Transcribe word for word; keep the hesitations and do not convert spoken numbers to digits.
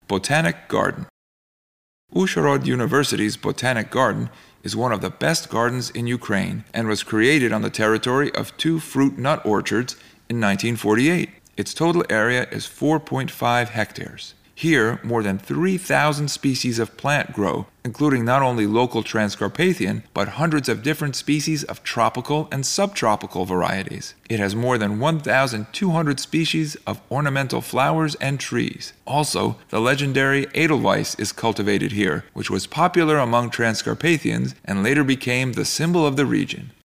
Botanic Garden. Uzhhorod University's Botanic Garden is one of the best gardens in Ukraine and was created on the territory of two fruit nut orchards in nineteen forty-eight. Its total area is four point five hectares. Here, more than three thousand species of plant grow, including not only local Transcarpathian, but hundreds of different species of tropical and subtropical varieties. It has more than one thousand two hundred species of ornamental flowers and trees. Also, the legendary Edelweiss is cultivated here, which was popular among Transcarpathians and later became the symbol of the region.